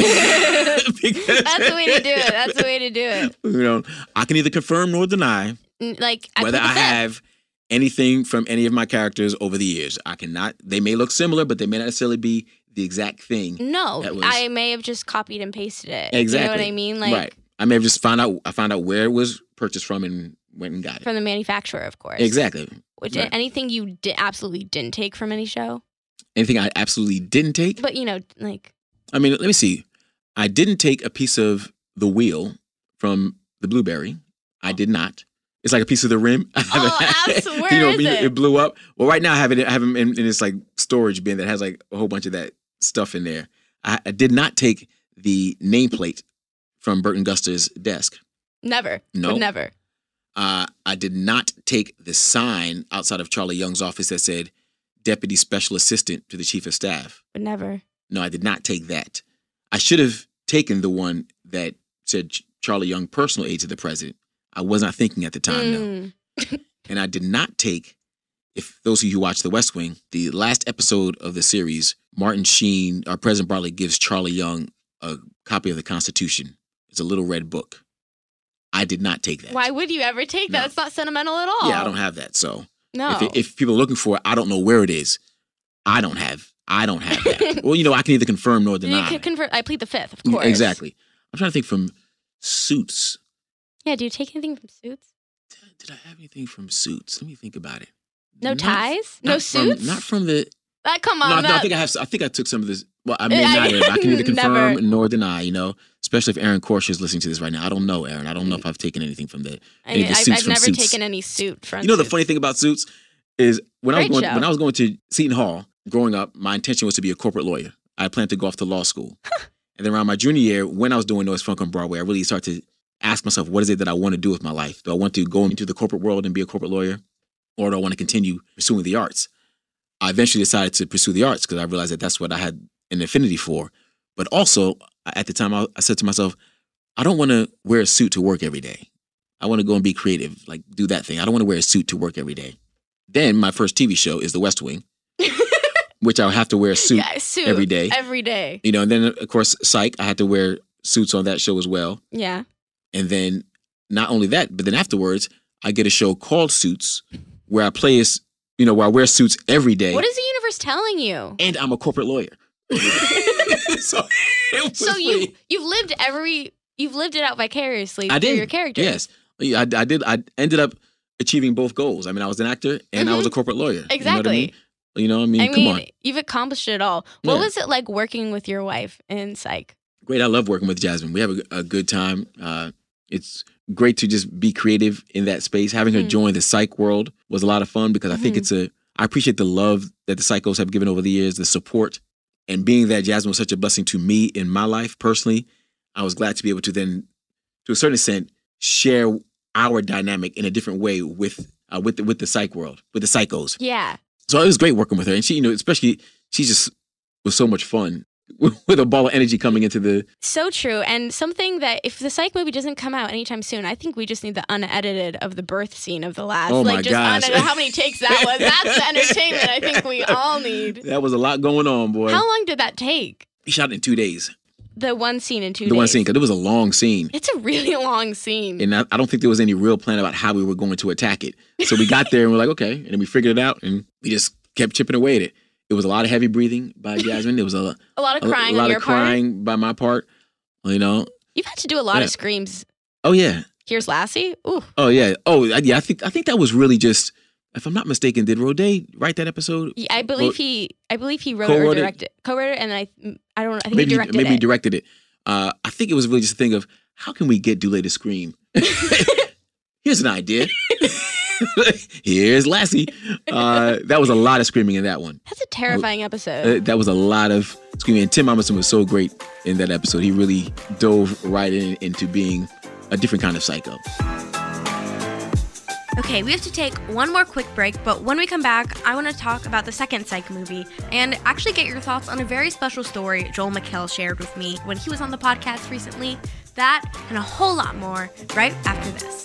Because- That's the way to do it. That's the way to do it. You know, I can either confirm nor deny N- Like, I whether put the I fifth. have anything from any of my characters over the years. I cannot. They may look similar, but they may not necessarily be the exact thing. No, that was- I may have just copied and pasted it. Exactly. You know what I mean? Like, right. I may have just found out. I found out where it was purchased from and went and got it. from the manufacturer, of course. Exactly. Which Right. anything you di- absolutely didn't take from any show, Anything I absolutely didn't take. but you know, like, I mean, let me see. I didn't take a piece of the wheel from the Blueberry. I did not. It's like a piece of the rim. I haven't Oh, had- abs- where you know, is you know, it? It blew up. Well, right now I have it. I have them in, in this like storage bin that has like a whole bunch of that stuff in there. I, I did not take the nameplate from Burton Guster's desk. never. No. Would never. Uh, I did not take the sign outside of Charlie Young's office that said Deputy Special Assistant to the Chief of Staff. Would never. No, I did not take that. I should have taken the one that said Ch- Charlie Young, personal aide to the president. I was not thinking at the time, no. Mm. And I did not take, if those of you who watch The West Wing, the last episode of the series, Martin Sheen, or President Bartley, gives Charlie Young a copy of the Constitution. It's a little red book. I did not take that. Why would you ever take that? No. It's not sentimental at all. Yeah, I don't have that. So No. if, if people are looking for it, I don't know where it is. I don't have. I don't have that. Well, you know, I can either confirm nor you deny. can convert. I plead the fifth, of course. Exactly. I'm trying to think from Suits. Yeah. Do you take anything from Suits? Did I have anything from Suits? Let me think about it. No Not- ties? No not from- suits? Not from the That come on. No, I, that, no, I think I have. I think I took some of this. Well, I may I, not have. I can neither confirm never. nor deny. You know, especially if Aaron Korsh is listening to this right now. I don't know, Aaron. I don't know if I've taken anything from the. I, Any of the I've, suits I've from never Suits. taken any suit from. You know, the Suits. funny thing about Suits is when I was Great going show. when I was going to Seton Hall growing up, my intention was to be a corporate lawyer. I planned to go off to law school, and then around my junior year, when I was doing Noise Funk on Broadway, I really started to ask myself, what is it that I want to do with my life? Do I want to go into the corporate world and be a corporate lawyer, or do I want to continue pursuing the arts? I eventually decided to pursue the arts because I realized that that's what I had an affinity for. But also, at the time, I, I said to myself, I don't want to wear a suit to work every day. I want to go and be creative, like do that thing. I don't want to wear a suit to work every day. Then my first T V show is The West Wing, which I would have to wear a suit, Yeah, suit every day. Every day. You know, and then, of course, Psych, I had to wear suits on that show as well. Yeah. And then not only that, but then afterwards, I get a show called Suits where I play as, you know, where I wear suits every day. What is the universe telling you? And I'm a corporate lawyer. so it was So you really- you've lived every you've lived it out vicariously I through did. your character. Yes. I, I did. I ended up achieving both goals. I mean, I was an actor and I was a corporate lawyer. Exactly. You know what I mean? You know what I mean? I Come mean, on. you've accomplished it all. What Yeah. was it like working with your wife in Psych? Great. I love working with Jasmine. We have a, a good time. Uh, it's great to just be creative in that space. Having her Mhm. join the psych world was a lot of fun because I think Mhm. it's a, I appreciate the love that the psychos have given over the years, the support. And being that Jasmine was such a blessing to me in my life personally, I was glad to be able to then, to a certain extent, share our dynamic in a different way with uh, with the, with the psych world, with the psychos. Yeah. So it was great working with her. And she, you know, especially, she just was so much fun with a ball of energy coming into the... So true. And something that if the Psych movie doesn't come out anytime soon, I think we just need the unedited of the birth scene of the last. Oh like my just gosh. unedited. How many takes that was? That's the entertainment I think we all need. That was a lot going on, boy. How long did that take? He shot it in two days. The one scene in two The days. one scene, because it was a long scene. It's a really long scene. And I, I don't think there was any real plan about how we were going to attack it. So we got there and we're like, okay. And then we figured it out and we just kept chipping away at it. It was a lot of heavy breathing by Jasmine. There was a, a lot of a, crying a lot on your of crying part. by my part. You know? You've had to do a lot Yeah. of screams. Oh, yeah. Here's Lassie. Ooh. Oh, yeah. Oh, yeah. I think I think that was really just, if I'm not mistaken, did Roday write that episode? Yeah, I believe Wrote- he. I believe he wrote Co-wrote or it? directed. Co-wrote it, and I. I don't know. I think maybe he directed maybe it. he directed it. Uh, I think it was really just a thing of, how can we get Dule to scream? Here's an idea. Here's Lassie. Uh, that was a lot of screaming in that one. That's a terrifying episode. Uh, that was a lot of screaming. And Tim Amundsen was so great in that episode. He really dove right in, into being a different kind of psycho. Okay, we have to take one more quick break, but when we come back, I want to talk about the second Psych movie and actually get your thoughts on a very special story Joel McHale shared with me when he was on the podcast recently. That and a whole lot more right after this.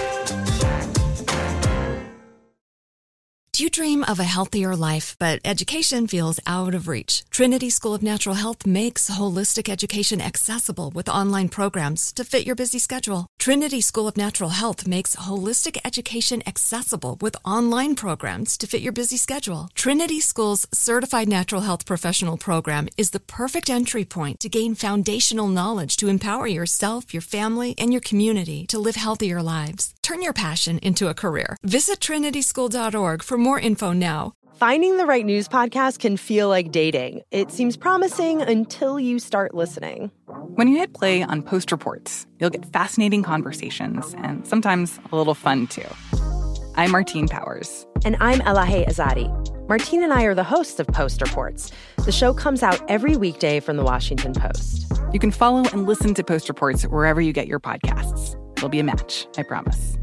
Do you dream of a healthier life, but education feels out of reach? Trinity School of Natural Health makes holistic education accessible with online programs to fit your busy schedule. Trinity School of Natural Health makes holistic education accessible with online programs to fit your busy schedule. Trinity School's Certified Natural Health Professional Program is the perfect entry point to gain foundational knowledge to empower yourself, your family, and your community to live healthier lives. Turn your passion into a career. Visit trinity school dot org for more info now. Finding the right news podcast can feel like dating. It seems promising until you start listening. When you hit play on Post Reports, you'll get fascinating conversations and sometimes a little fun, too. I'm Martine Powers. And I'm Elahe Azadi. Martine and I are the hosts of Post Reports. The show comes out every weekday from the Washington Post. You can follow and listen to Post Reports wherever you get your podcasts. It'll be a match, I promise.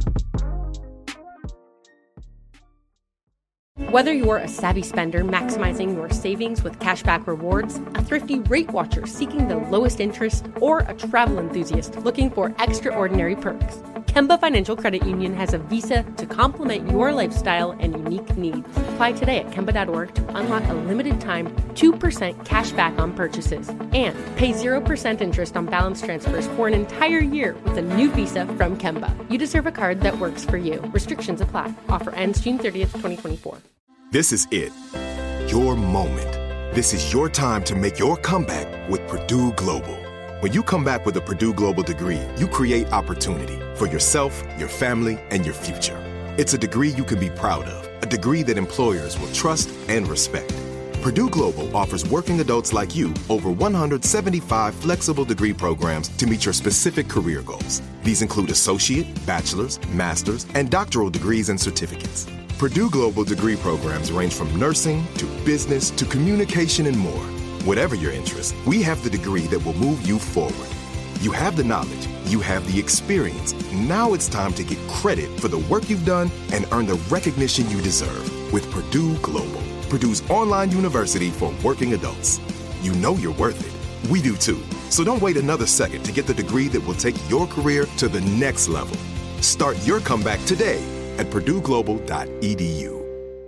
Whether you're a savvy spender maximizing your savings with cashback rewards, a thrifty rate watcher seeking the lowest interest, or a travel enthusiast looking for extraordinary perks, Kemba Financial Credit Union has a visa to complement your lifestyle and unique needs. Apply today at Kemba dot org to unlock a limited time two percent cash back on purchases and pay zero percent interest on balance transfers for an entire year with a new visa from Kemba. You deserve a card that works for you. Restrictions apply. Offer ends June thirtieth, twenty twenty-four. This is it. Your moment. This is your time to make your comeback with Purdue Global. When you come back with a Purdue Global degree, you create opportunity for yourself, your family, and your future. It's a degree you can be proud of a degree that employers will trust and respect. Purdue Global offers working adults like you over one hundred seventy-five flexible degree programs to meet your specific career goals. These include associate, bachelor's, master's, and doctoral degrees and certificates. Purdue Global degree programs range from nursing to business to communication and more. Whatever your interest, we have the degree that will move you forward. You have the knowledge, you have the experience. Now it's time to get credit for the work you've done and earn the recognition you deserve with Purdue Global, Purdue's online university for working adults. You know you're worth it. We do too. So don't wait another second to get the degree that will take your career to the next level. Start your comeback today at purdue global dot e d u.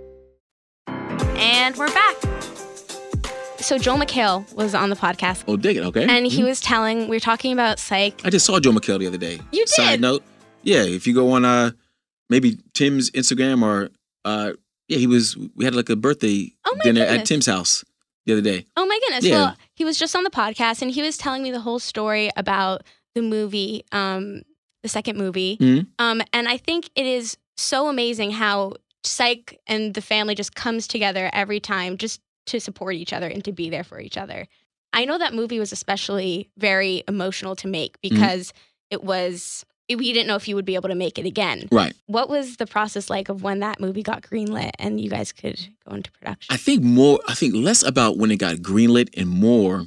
And we're back. So Joel McHale was on the podcast. Oh, dig it. Okay. And he mm-hmm. was telling, we were talking about Psych. I just saw Joel McHale the other day. You did? Side note. Yeah, if you go on uh, maybe Tim's Instagram or, uh, yeah, he was, we had like a birthday oh my dinner goodness. at Tim's house the other day. Oh my goodness. Yeah. Well, he was just on the podcast and he was telling me the whole story about the movie, um, the second movie. Mm-hmm. Um, and I think it is so amazing how Psych and the family just comes together every time just to support each other and to be there for each other. I know that movie was especially very emotional to make because mm-hmm. it was, we didn't know if you would be able to make it again. Right. What was the process like of when that movie got greenlit and you guys could go into production? I think more, I think less about when it got greenlit and more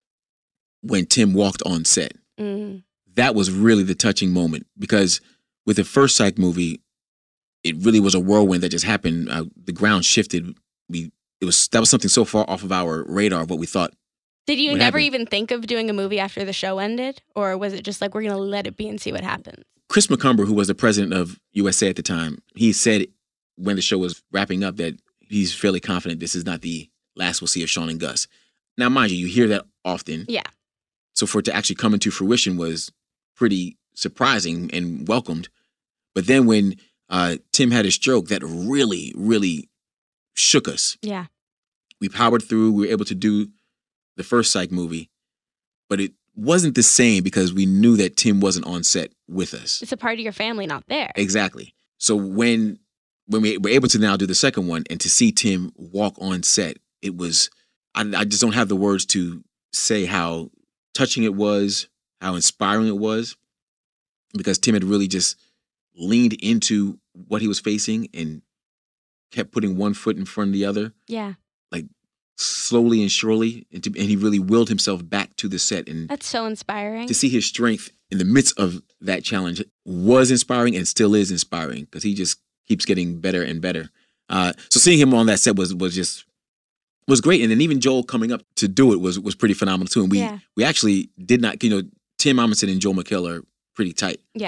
when Tim walked on set. Mm. That was really the touching moment because with the first Psych movie, it really was a whirlwind that just happened. Uh, the ground shifted. We It was that was something so far off of our radar of what we thought. Did you would never happen. even think of doing a movie after the show ended? Or was it just like, we're going to let it be and see what happens? Chris McCumber, who was the president of U S A at the time, he said when the show was wrapping up that he's fairly confident this is not the last we'll see of Sean and Gus. Now, mind you, you hear that often. Yeah. So for it to actually come into fruition was pretty surprising and welcomed. But then when uh, Tim had his stroke, that really, really shook us. Yeah. We powered through. We were able to do the first Psych movie, but it wasn't the same because we knew that Tim wasn't on set with us. It's a part of your family not there. Exactly. So when when we were able to now do the second one and to see Tim walk on set, it was, I, I just don't have the words to say how touching it was, how inspiring it was, because Tim had really just leaned into what he was facing and kept putting one foot in front of the other. Yeah. Like slowly and surely. And, to, and he really willed himself back to the set. And that's so inspiring. To see his strength in the midst of that challenge was inspiring and still is inspiring because he just keeps getting better and better. Uh, so seeing him on that set was was just was great. And then even Joel coming up to do it was was pretty phenomenal too. And we yeah. we actually did not, you know, Tim Amundsen and Joel McHale are pretty tight. Yeah.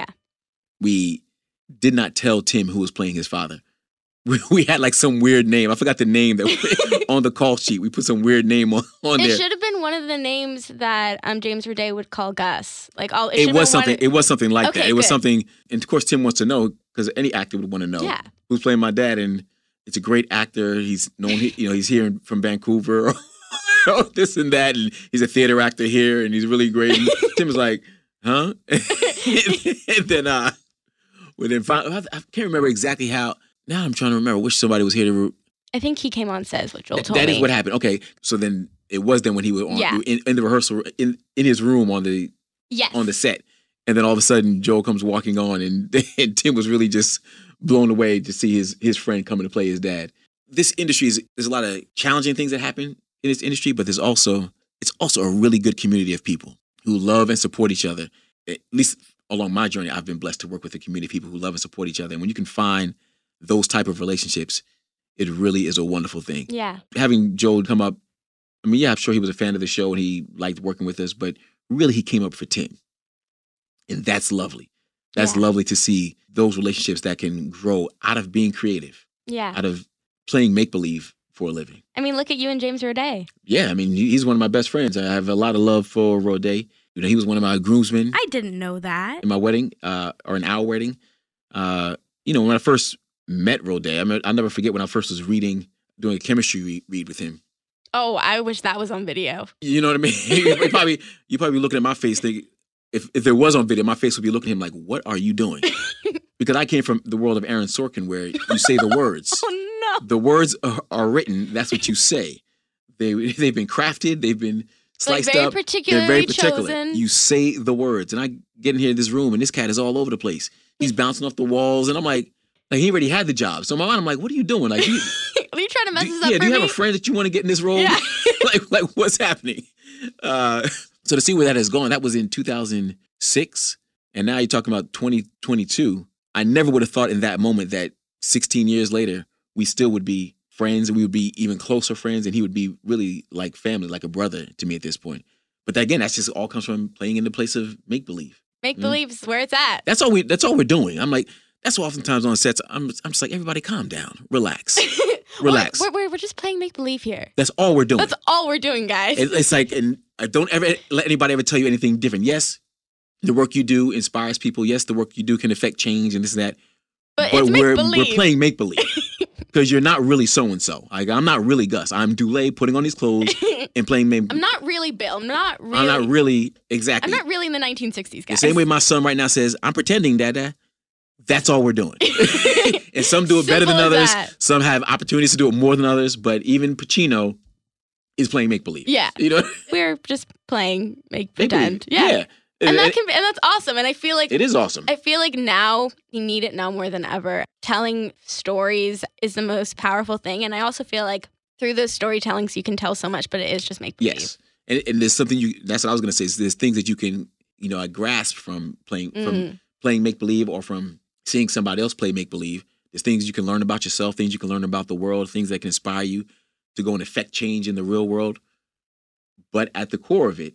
We did not tell Tim who was playing his father. We, we had like some weird name. I forgot the name that we, on the call sheet. We put some weird name on, on it there. It should have been one of the names that um, James Roday would call Gus. Like all. It, it was something. One... It was something like okay, that. It was good. something, and of course Tim wants to know because any actor would want to know. Yeah. Who's playing my dad? And it's a great actor. He's known. You know, he's here from Vancouver. Or this and that, and he's a theater actor here, and he's really great. And Tim was like, "Huh?" and then, uh, well, then finally, I can't remember exactly how. Now I'm trying to remember. I wish somebody was here to. I think he came on set is what Joel Th- told that me. That is what happened. Okay, so then it was then when he was on yeah. in, in the rehearsal in in his room on the yes. on the set, and then all of a sudden Joel comes walking on, and, and Tim was really just blown away to see his his friend coming to play his dad. This industry is there's a lot of challenging things that happen in this industry, but there's also it's also a really good community of people who love and support each other. At least along my journey, I've been blessed to work with a community of people who love and support each other. And when you can find those type of relationships, it really is a wonderful thing. Yeah. Having Joel come up, I mean, yeah, I'm sure he was a fan of the show and he liked working with us, but really he came up for Tim. And that's lovely. That's yeah. lovely to see those relationships that can grow out of being creative. Yeah. Out of playing make-believe for a living. I mean, look at you and James Roday. Yeah, I mean, he's one of my best friends. I have a lot of love for Roday. You know, he was one of my groomsmen. I didn't know that. In my wedding, uh, or in our wedding. Uh, you know, when I first met Roday, I mean, I'll never forget when I first was reading, doing a chemistry re- read with him. Oh, I wish that was on video. You know what I mean? you probably you probably looking at my face thinking, if if it was on video, my face would be looking at him like, what are you doing? Because I came from the world of Aaron Sorkin where you say the words. Oh, The words are, are written. That's what you say. They, they've been crafted. They've been sliced like very up. Particularly They're very particular. chosen. You say the words. And I get in here in this room, and this cat is all over the place. He's bouncing off the walls. And I'm like, like he already had the job. So in my mind, I'm like, what are you doing? Like, you, are you trying to mess do, this up yeah, for do you me? have a friend that you want to get in this role? Yeah. like, like, what's happening? Uh, so to see where that has gone, that was in two thousand six. And now you're talking about twenty twenty-two. I never would have thought in that moment that sixteen years later, we still would be friends and we would be even closer friends. And he would be really like family, like a brother to me at this point. But that, again, that's just all comes from playing in the place of make-believe. Make-believe is where it's at. That's all we. That's all we're doing. I'm like, that's why oftentimes on sets, I'm, I'm just like, everybody calm down. Relax. Relax. We're, we're, we're just playing make-believe here. That's all we're doing. That's all we're doing, guys. It, it's like, and I don't ever let anybody ever tell you anything different. Yes, the work you do inspires people. Yes, the work you do can affect change and this and that. But, but it's we're, make-believe. we're playing make-believe. Because you're not really so-and-so. Like, I'm not really Gus. I'm Dulé putting on these clothes and playing make-believe. I'm not really Bill. I'm not really. I'm not really, exactly. I'm not really in the nineteen sixties, guys. The same way my son right now says, I'm pretending, Dada. That's all we're doing. And some do it better than Simple as others. that. Some have opportunities to do it more than others. But even Pacino is playing make-believe. Yeah. You know? We're just playing make Make-believe. pretend. Yeah. Yeah. And that It- can be, and that's awesome. And I feel like It is awesome. I feel like now you need it now more than ever. Telling stories is the most powerful thing. And I also feel like through those storytellings you can tell so much, but it is just make believe. Yes. And, and there's something you, that's what I was going to say, is there's things that you can, you know, I grasp from playing, Mm. from playing make-believe or from seeing somebody else play make-believe. There's things you can learn about yourself, things you can learn about the world, things that can inspire you to go and affect change in the real world. But at the core of it,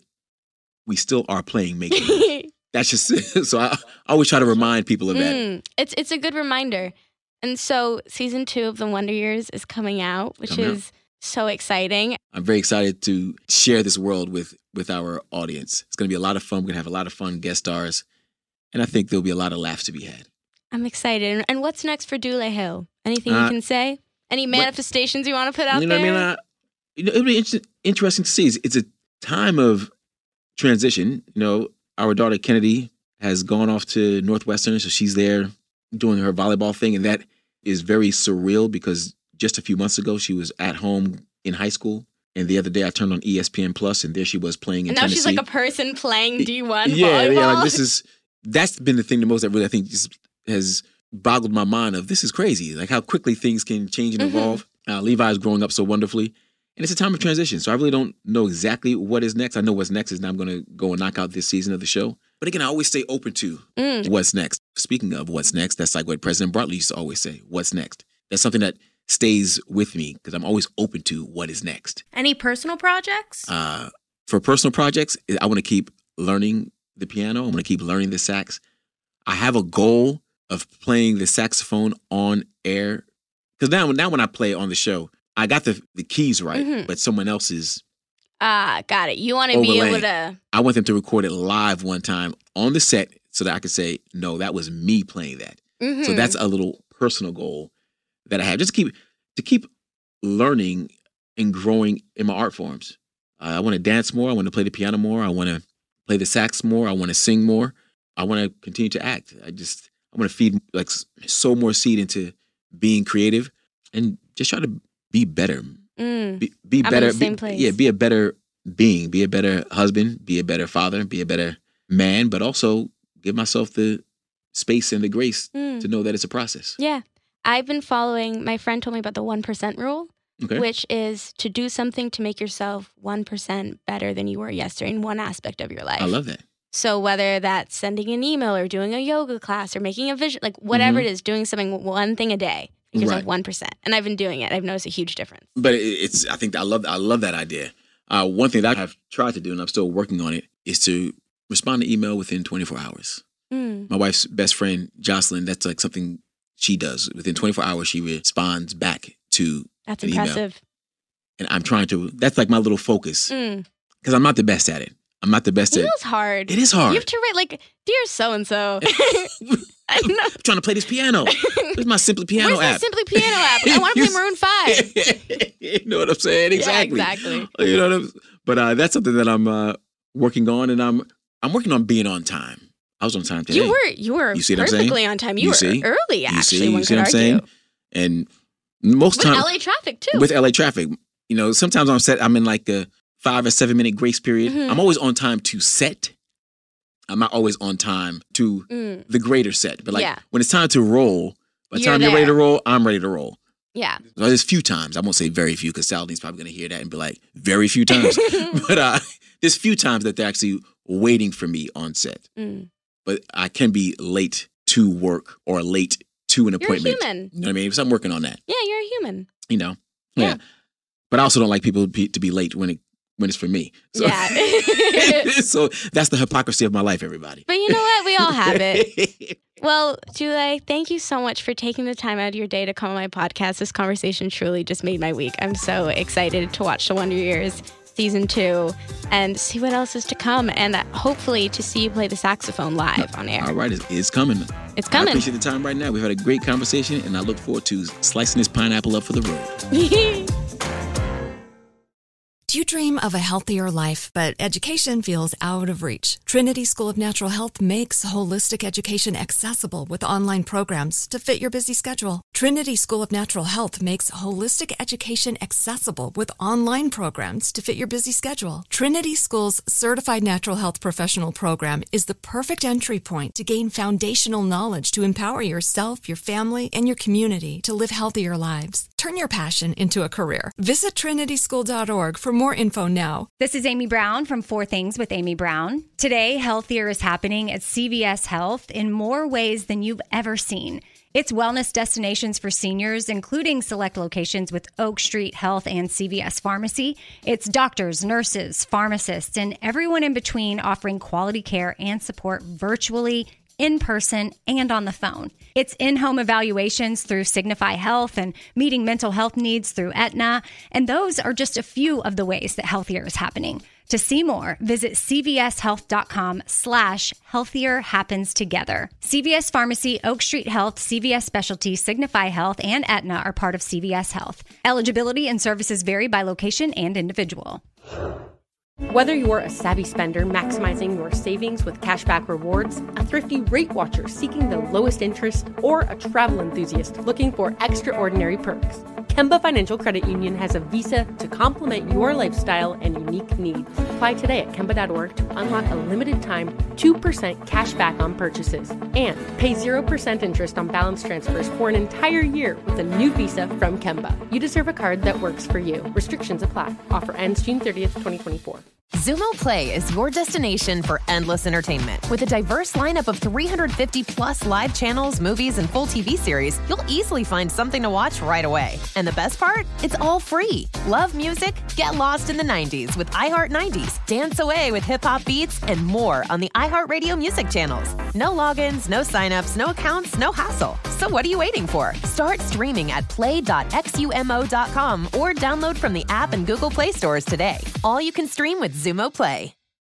we still are playing make-believe. That's just, so I, I always try to remind people of that. Mm, it's it's a good reminder. And so season two of The Wonder Years is coming out, which Coming out. is so exciting. I'm very excited to share this world with, with our audience. It's going to be a lot of fun. We're going to have a lot of fun guest stars. And I think there'll be a lot of laughs to be had. I'm excited. And- And what's next for Dule Hill? Anything Uh, you can say? Any manifestations you want to put out You know there? what I mean? Uh, you know, it'll be inter- interesting to see. It's, it's a time of transition. You know, our daughter Kennedy has gone off to Northwestern, so she's there doing her volleyball thing, and that is very surreal because just a few months ago she was at home in high school, and the other day I turned on E S P N Plus, and there she was playing in and now Tennessee. she's like a person playing D one yeah, volleyball. yeah. Like this is that's been the thing the most that really I think just has boggled my mind of this is crazy, like how quickly things can change and Mhm. evolve. Uh, Levi's growing up so wonderfully. And it's a time of transition. So I really don't know exactly what is next. I know what's next is now I'm going to go and knock out this season of the show. But again, I always stay open to Mm. what's next. Speaking of what's next, that's like what President Bartley used to always say, what's next? That's something that stays with me because I'm always open to what is next. Any personal projects? Uh, for personal projects, I want to keep learning the piano. I want to keep learning the sax. I have a goal of playing the saxophone on air. Because now, now when I play on the show, I got the the keys right, Mhm. but someone else is Ah, got it. You want to be able overlaying. to. I want them to record it live one time on the set so that I could say, no, that was me playing that. So Mhm. that's a little personal goal that I have. Just keep to keep learning and growing in my art forms. Uh, I want to dance more. I want to play the piano more. I want to play the sax more. I want to sing more. I want to continue to act. I just I want to feed like sow more seed into being creative and just try to be better. Mm. Be, be I'm in better. the same be- place. Yeah, be a better being. Be a better husband. Be a better father. Be a better man. But also give myself the space and the grace Mm. to know that it's a process. Yeah. I've been following, my friend told me about the one percent rule, Okay. which is to do something to make yourself one percent better than you were yesterday in one aspect of your life. I love that. So whether that's sending an email or doing a yoga class or making a vision, like whatever Mhm. it is, doing something one thing a day, make yourself Right. one percent. And I've been doing it. I've noticed a huge difference. But it- it's. I think I love. I love that idea. Uh, one thing that I've tried to do, and I'm still working on it, is to respond to email within twenty-four hours. Mm. My wife's best friend, Jocelyn, that's like something she does. Within twenty-four hours, she responds back to That's an email. impressive. And I'm trying to. That's like my little focus Mm. because I'm not the best at it. I'm not the best at. Email's hard. It is hard. You have to write like, dear so-and-so. I know. I'm trying to play this piano. Where's my Simply Piano Where's my app? Simply Piano app? I want to You play Maroon five. You know what I'm saying? Exactly. Yeah, exactly. You know what I'm, but uh, that's something that I'm uh, working on, and I'm I'm working on being on time. I was on time today. You were you were You see what I'm saying? perfectly on time. You, You were see? early, You actually, see? one You see could what I'm argue. saying? And Most with times L A traffic too. With L A traffic, you know, sometimes on set I'm in like a five or seven minute grace period. Mhm. I'm always on time to set. I'm not always on time to Mm. the greater set, but like Yeah. when it's time to roll, by the You're time you're ready there. to roll, I'm ready to roll. Yeah. So there's few times, I won't say very few because Sally's probably going to hear that and be like, very few times. but uh, there's few times that they're actually waiting for me on set. Mm. But I can be late to work or late to an You're a appointment. human. You know what I mean? So I'm working on that, Yeah, you're a human. you know? Yeah. But I also don't like people to be, to be late when it when it's for me. So, Yeah. so that's the hypocrisy of my life, everybody. But you know what? We all have it. Well, Julie, thank you so much for taking the time out of your day to come on my podcast. This conversation truly just made my week. I'm so excited to watch The Wonder Years season two and see what else is to come, and hopefully to see you play the saxophone live on air. All right, it's, it's coming. It's coming. I appreciate the time right now. We've had a great conversation, and I look forward to slicing this pineapple up for the road. Do you dream of a healthier life, but education feels out of reach? Trinity School of Natural Health makes holistic education accessible with online programs to fit your busy schedule. Trinity School of Natural Health makes holistic education accessible with online programs to fit your busy schedule. Trinity School's Certified Natural Health Professional Program is the perfect entry point to gain foundational knowledge to empower yourself, your family, and your community to live healthier lives. Turn your passion into a career. Visit trinity school dot org for more info now. This is Amy Brown from Four Things with Amy Brown. Today, Healthier is happening at C V S Health in more ways than you've ever seen. It's wellness destinations for seniors, including select locations with Oak Street Health and C V S Pharmacy. It's doctors, nurses, pharmacists, and everyone in between offering quality care and support virtually, in person, and on the phone. It's in-home evaluations through Signify Health and meeting mental health needs through Aetna. And those are just a few of the ways that Healthier is happening. To see more, visit cvshealth.com slash healthier happens together. C V S Pharmacy, Oak Street Health, C V S Specialty, Signify Health, and Aetna are part of C V S Health. Eligibility and services vary by location and individual. Whether you're a savvy spender maximizing your savings with cashback rewards, a thrifty rate watcher seeking the lowest interest, or a travel enthusiast looking for extraordinary perks, Kemba Financial Credit Union has a visa to complement your lifestyle and unique needs. Apply today at kemba dot org to unlock a limited time two percent cash back on purchases and pay zero percent interest on balance transfers for an entire year with a new visa from Kemba. You deserve a card that works for you. Restrictions apply. Offer ends June thirtieth, twenty twenty-four. Xumo Play is your destination for endless entertainment. With a diverse lineup of three hundred fifty plus live channels, movies, and full T V series, you'll easily find something to watch right away. And the best part? It's all free. Love music? Get lost in the nineties with iHeart nineties, dance away with hip-hop beats, and more on the iHeartRadio music channels. No logins, no signups, no accounts, no hassle. So what are you waiting for? Start streaming at play dot xumo dot com or download from the app and Google Play stores today. All you can stream with Xumo Play.